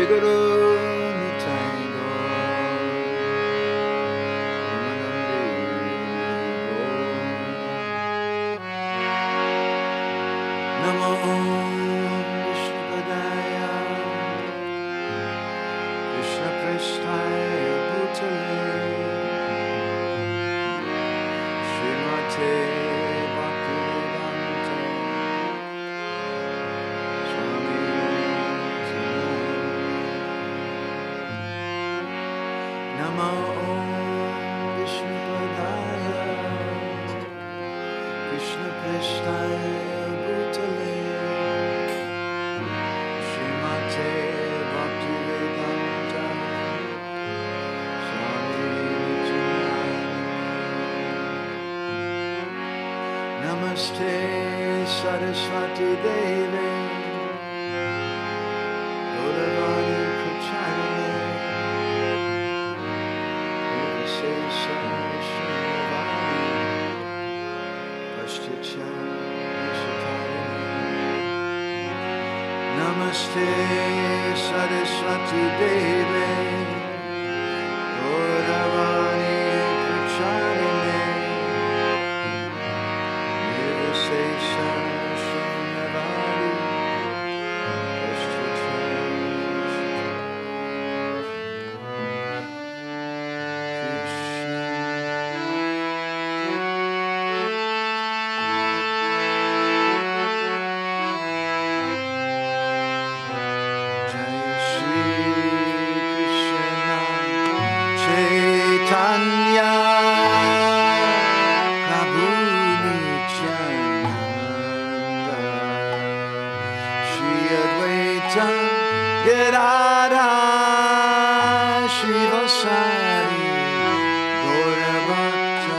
Guru Nitai Gaur Premanande Gaur Namo Vishnupadaya Krishna Prasthaya Bhutale Srimate Bhaktivedanta Swami Namo Vishnupadaya Krishna Prasthaya Bhutale Srimate Bhaktivedanta Swami Namaste Saraswati Devi Gauravani Pracharine Nirvisesa Srinivani Pashticha Nishitarine Namaste Saraswati Devi Gauravani Pracharine Nirvisesa Srinivani Pashticha Jai Shri Krishna Chaitanya Prabhu Nityananda Shri Advaita Gadadhar Shivasari Gaura Bhakta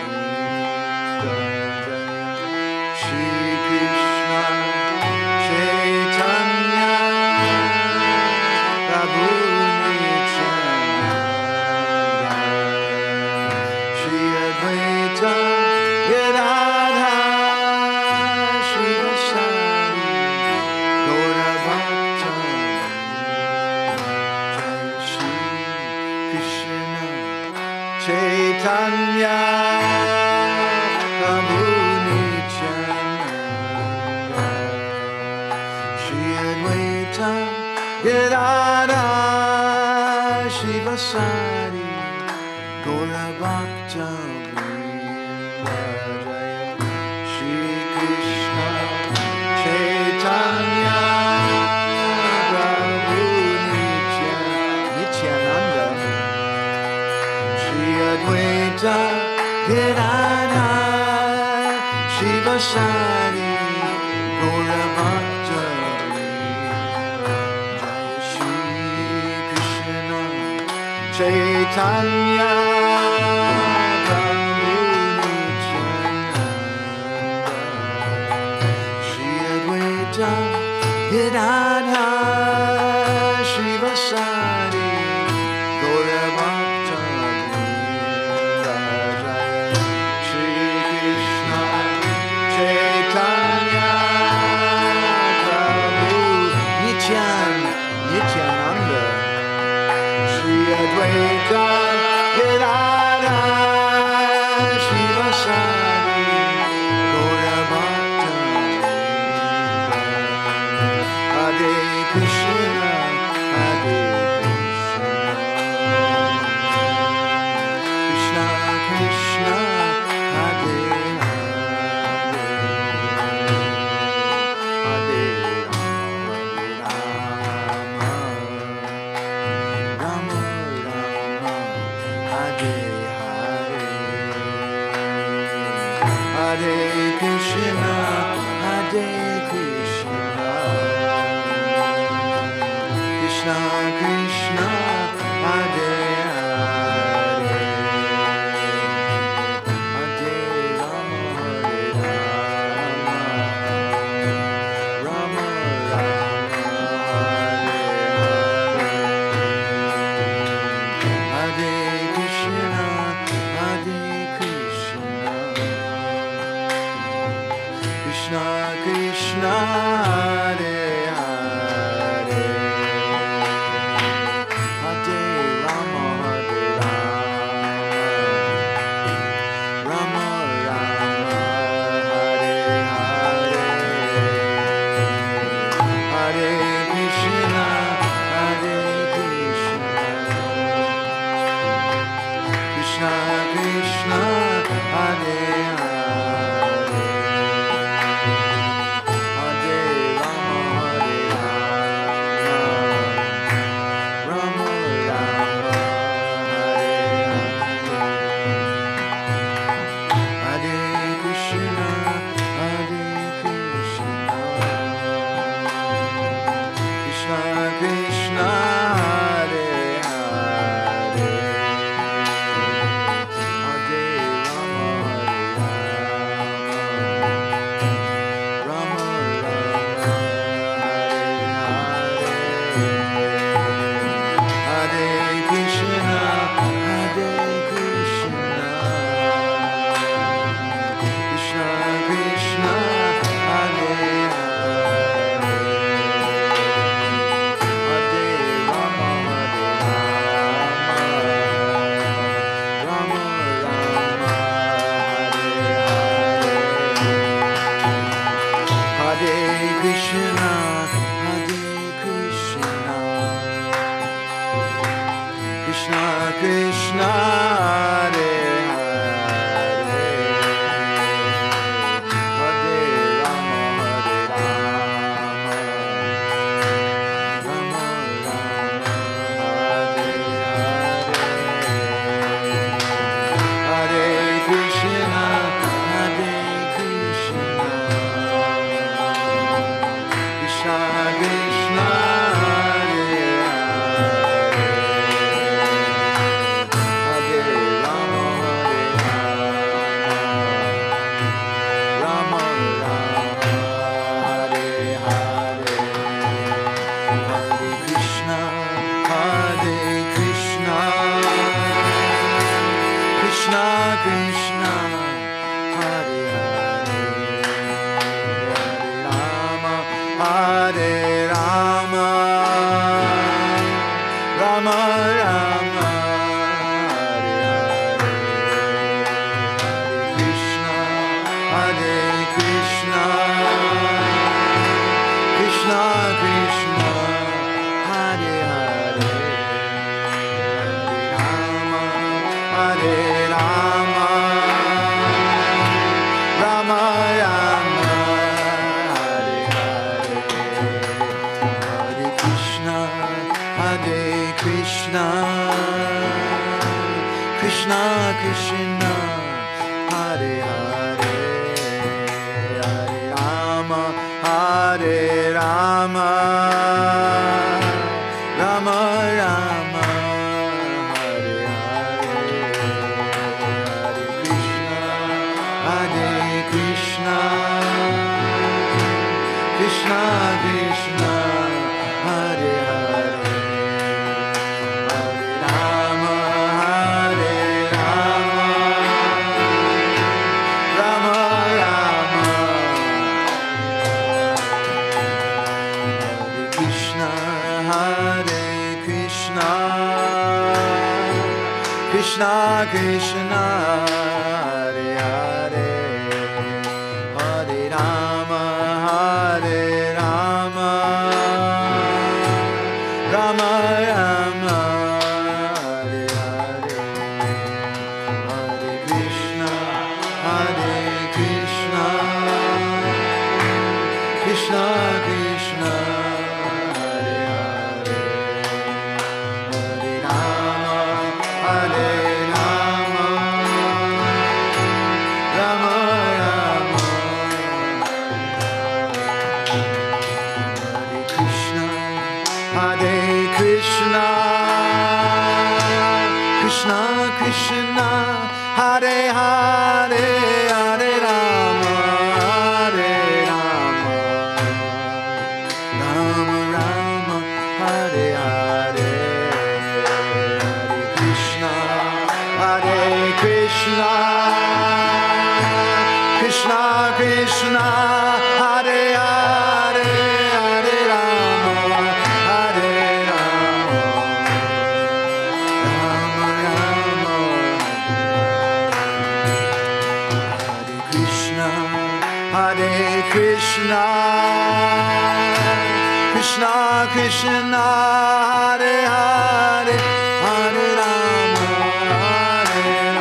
Vrinda Shri Krishna Chaitanya Prabhu Nityananda Shri Advaita Gadadhar Shivasari Gaura Bhakta Jai Shri Krishna Chaitanya Prabhu Nityananda Shri Advaita Gadadhar Shivasari Gaura Bhakta Vrinda Shri Krishna Chaitanya Prabhu Nityananda Shri Advaita Gadadhar Shivasari Gaura Bhakta Vrinda Shri Krishna Chaitanya Prabhu Nityananda Shri Advaita Gadadhar Shivasari Gaura Bhakta Vrinda Shri Krishna Chaitanya Prabhu Nityananda Shri Advaita Gadadhar Shivasari Gaura Bhakta Hare Krishna Hare Krishna Krishna Hare Hare Rama Rama Hare Hare Hare Krishna Hare Krishna Krishna Krishna Hare Hare Hare Rama Rama Rama Hare Hare Krishna Hare Krishna Krishna Krishna Krishna Krishna Hare Hare Hare Rama Hare Rama Rama Rama Hare Hare Krishna Krishna Krishna Hare Hare Hare Rama Rama Rama Hare Krishna Krishna Krishna Hare Hare Hare Rama Rama Rama Hare Krishna Krishna Krishna Hare Hare Hare Rama Rama Rama Hare Krishna Krishna Krishna Hare Hare Rama Rama Rama Hare Hare Hare Krishna Krishna Krishna Hare Hare Hare Rama Rama Rama Hare Hare Krishna Krishna Krishna Hare Hare Hare Rama Rama Rama Hare Krishna Krishna Krishna Hare Hare Hare Rama Rama Rama Hare Krishna Krishna Krishna Hare Hare Hare Rama Rama Rama Hare Krishna Krishna Krishna Hare Hare Hare Rama Rama Rama Hare Hare Hare Krishna Krishna Krishna Hare Hare Hare Rama Rama Rama Hare Krishna Krishna Krishna Hare Hare Hare Rama Rama Rama Hare Hare Hare Krishna Krishna Krishna Hare Hare Hare Rama Rama Rama Hare Krishna Krishna Krishna Hare Hare Hare Rama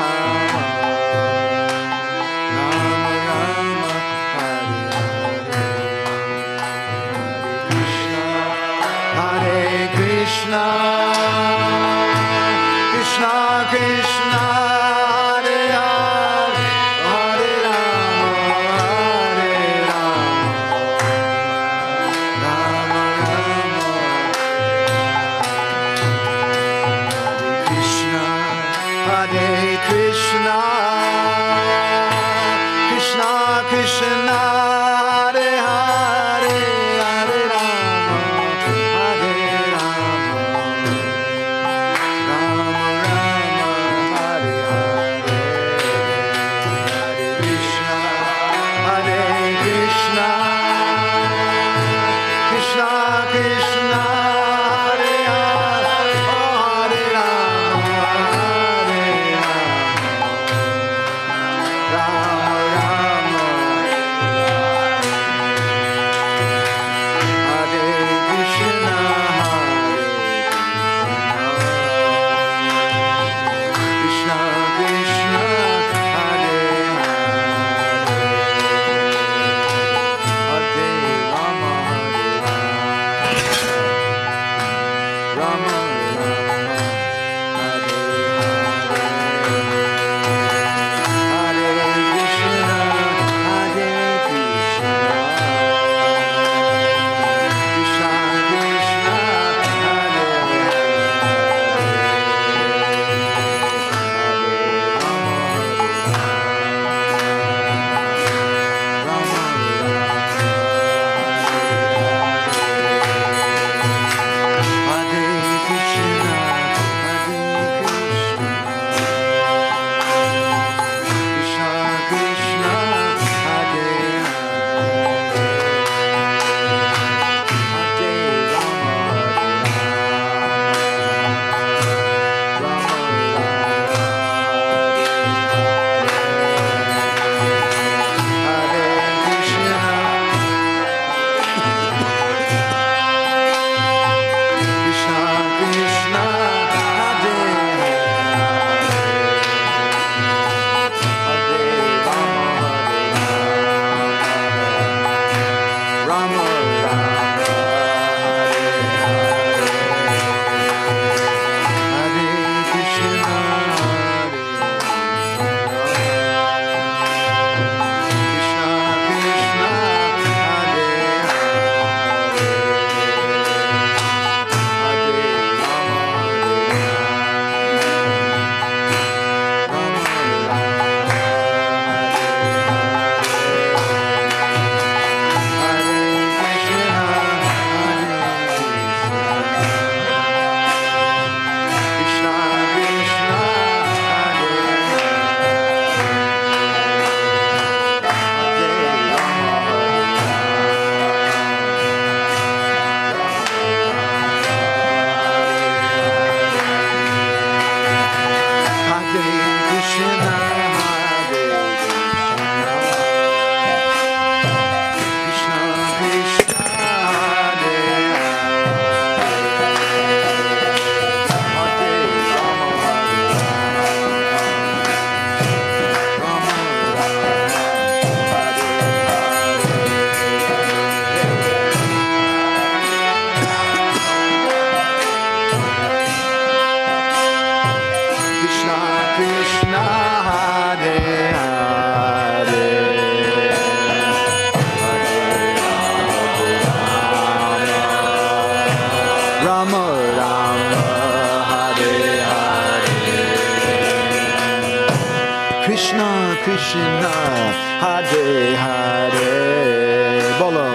Krishna, Hare Hare, Bolo.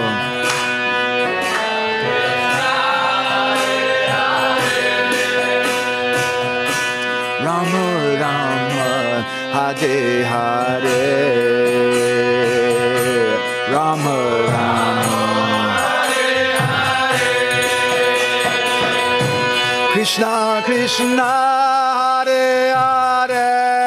Rama Rama, Hare Hare, Rama Rama, Krishna Krishna, Hare Hare.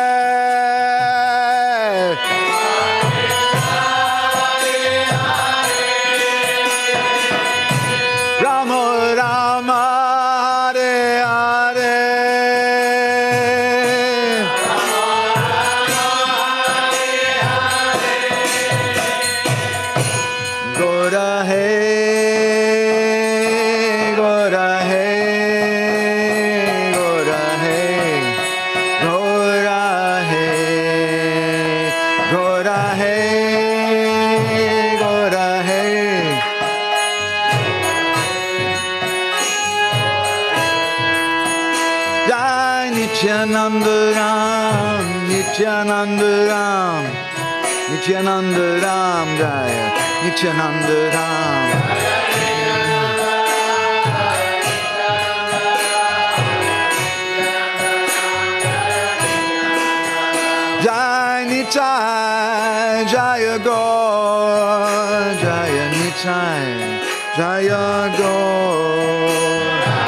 Nityanandaram, Nityanandaram, Nityanandaram, Jaya, Nityanandaram. Jaya Nitai, Jaya Gaur, Jaya Nitai, Jaya Gaur.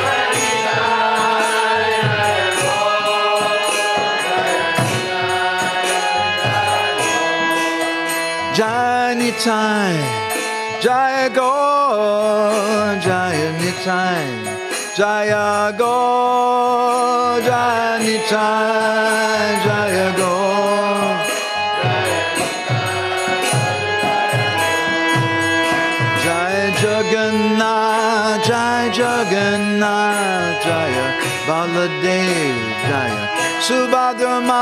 Jaya Nitai, Jaya Gaur, Jaya Nitai, Jaya Gaur, Jaya Nitai, Jaya Gaur. Jaya Jagannath, Jaya Jagannath, Jaya Baladev, Jaya Subhadra.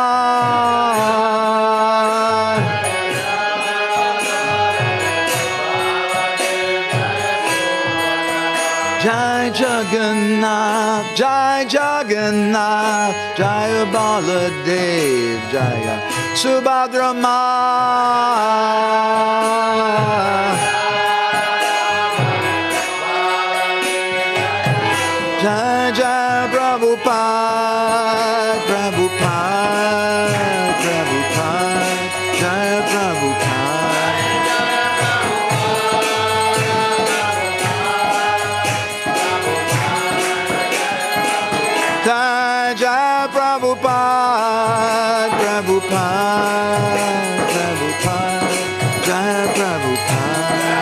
Jai Jagannath, Jai Jagannath, Jaya Baladev, Jaya Subhadra. Jai Jai Prabhupada, Prabhupada, Prabhupada, Jaya Prabhupada. Jai Jai Prabhupada, Prabhupada, Prabhupada, Jai Prabhupada.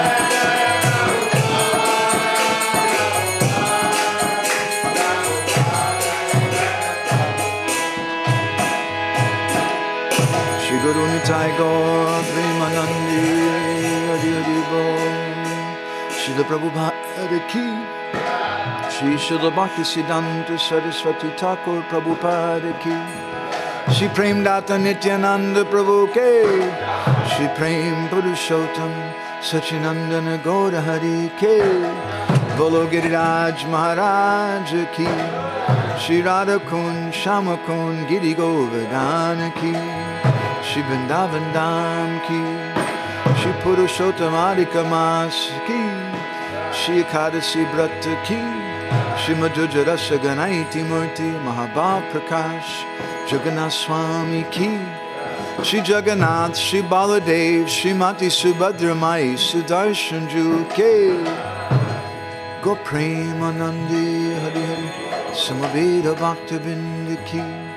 Shri Guru Nitai Gaur Premanandi Hari Hari Bol. Srila Prabhupada Ki. Shri Srila Bhaktisiddhanta Saraswati Thakur Prabhupada Ki. Shri Prem Data Nityananda Prabhu Ke. Shri Prem Purushottam Sachinandana Gaura Hari Ke. Bolo Giriraj Maharaj Ki. Shri Radha Kund Shama Kund Giri Govardhan Ki. Shri Vrindavan Dham Ki. Shri Purushottam Adhika Mas Ki. Shri Ekadasi Brata Ki. Shri Madhurasa Ganaiti Murti Mahabhav Prakash Jagannath Swami Ki. Shri Jagannath, Shri Baladev, Shri Mati Subhadra Mai Sudarshan Ju Ke. Go Premanandi Hari Hari Samaveda Bhakta Binda Ki.